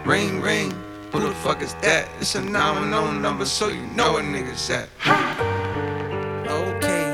Ring, ring, who the fuck is that? It's a 910 number, so you know what niggas at. Okay,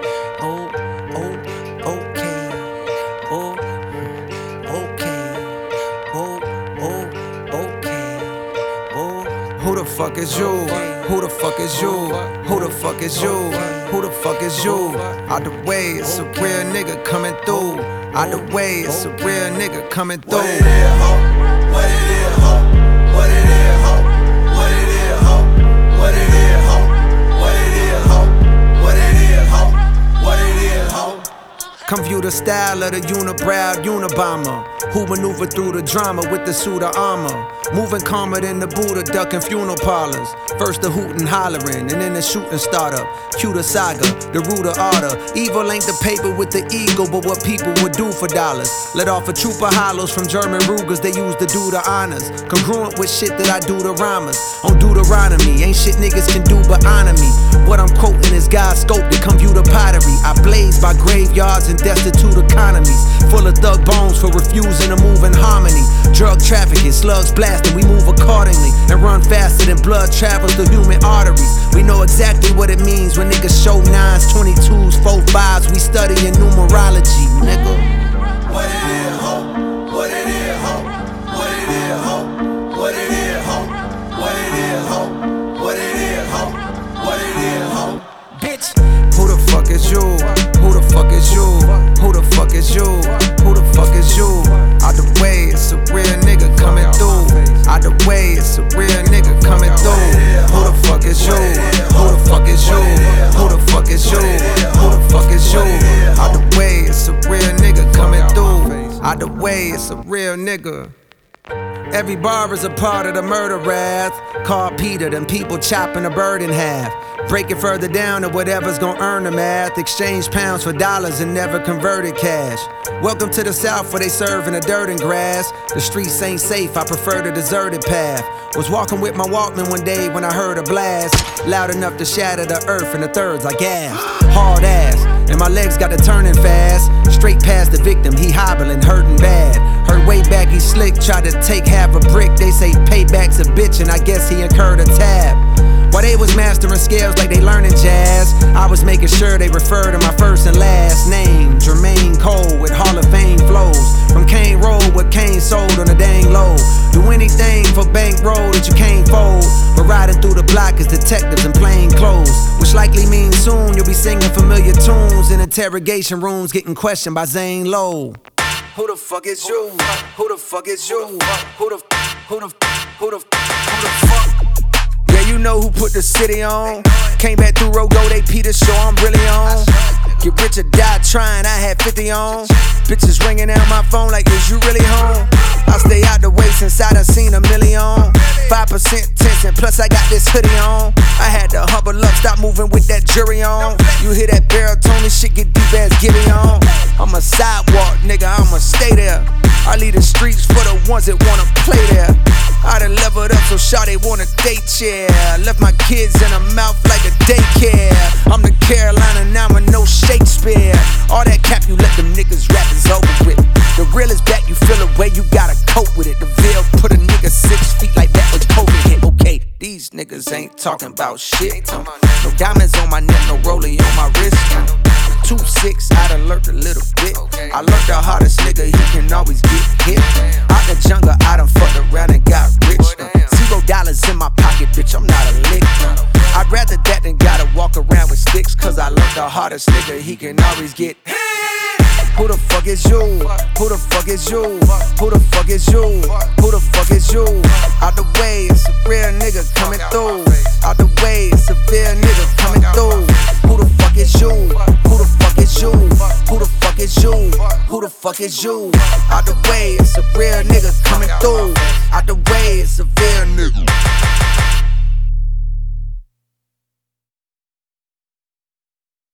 Who the fuck is you? Who the fuck is you? Who the fuck is you? Who the fuck is you? Out the way, it's a real nigga coming through. Out the way, it's a real nigga coming through. What it is, ho? What it is, ho? What it is, ho? What it is, ho? What it is, ho? What it is, ho? What it is, ho? What it is, ho? Come view the style of the unibrow Unabomber, who maneuver through the drama with the suit of armor. Moving calmer than the Buddha, ducking funeral parlors. First the hootin' hollering, and then the shooting startup. Cue the saga, the root of order. Evil ain't the paper with the ego, but what people would do for dollars. Let off a troop of hollows from German Rugers, they used to do the honors. Congruent with shit that I do to rhymers. On Deuteronomy, ain't shit niggas can do but honor me. What I'm quoting is God's scope to come view the pottery. I blaze by graveyards and destitute economies. Full of thug bones for refusing to move in harmony. Drug trafficking, slugs blasting, we move accordingly. And run faster than blood travels through human arteries. We know exactly what it means when niggas show 9s, 22s, 4-5s. We studying numerology, nigga. What it is, ho? What it is, ho? What it is, ho? What it is, ho? What it is, ho? What it is, ho? What it is, ho? Bitch, who the fuck is you? Who the fuck is you? Who the fuck is you? Who the fuck is you? Out the way, it's a real nigga coming through. Out the way, it's a real nigga coming through. Who the fuck is you? Who the fuck is you? Who the fuck is you? Who the fuck is you? Out the way, it's a real nigga coming through. Out the way, it's a real nigga. Every bar is a part of the murder wrath. Called Peter, them people chopping a bird in half. Break it further down to whatever's gonna earn the math. Exchange pounds for dollars and never converted cash. Welcome to the South where they serving the dirt and grass. The streets ain't safe, I prefer the deserted path. Was walking with my Walkman one day when I heard a blast. Loud enough to shatter the earth in the thirds, I gasped. Hard ass, and my legs got to turning fast. Straight past the victim, he hobbling, hurting bad. Heard way back he slick, tried to take half a brick. They say payback's a bitch and I guess he incurred a tab. While they was mastering scales like they learning jazz, I was making sure they refer to my first and last name. Jermaine Cole with Hall of Fame flows. From Kane Road with Kane sold on the dang low. Do anything for bankroll that you can't fold. But riding through the block is detectives in plain clothes. Which likely means soon you'll be singing familiar tunes in interrogation rooms getting questioned by Zane Lowe. Who the fuck is you? Who the fuck is you? Who the fuck? Yeah, you know who put the city on. Came back through Rogo, they Peter show I'm really on. Get rich or die trying, I had 50 on. Bitches ringing out my phone like, is you really home? I stay out the way since I done seen a million. 5% tension, plus I got this hoodie on. I had to humble up, stop moving with that jury on. You hear that baritone, this shit get deep as Gibby on. I'm a sidewalk nigga, I'ma stay there. I leave the streets for the ones that wanna play there. I done leveled up so shawty wanna date chair. Left my kids in her mouth like a daycare. I'm the Carolina, now I'm no Shakespeare. All that cap you let them niggas rap is over with. The real is back, you feel a way, you gotta cope with it. The Ville put a nigga 6 feet like that was COVID hit. Okay, these niggas ain't talking about shit. No diamonds on my neck, no rollie on my wrist. 2-6, I done learned a little bit. I learned the hardest nigga, he can always get hit. Out the jungle, I done fucked around and got rich. $0 in my pocket, bitch, I'm not a lick. I'd rather that than gotta walk around with sticks. Cause I learned the hardest nigga, he can always get hit. Who the fuck is you? Who the fuck is you? Who the fuck is you? Who the fuck is you? Out the way, it's a real nigga coming through. Out the way, it's a real nigga coming through. Who the fuck is you? Who the fuck is you? Who the fuck is you? Who the fuck is you? Out the way, it's a real nigga coming through. Out the way, it's a real nigga.